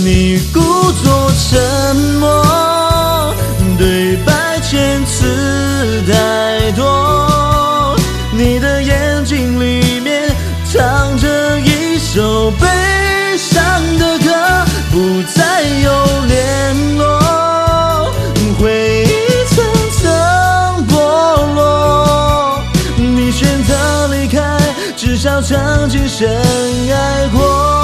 你故作沉默，对白遣词太多，你的眼睛里面藏着一首悲伤的歌，不再有联络，回忆层层剥落，你选择离开，至少曾经深爱过。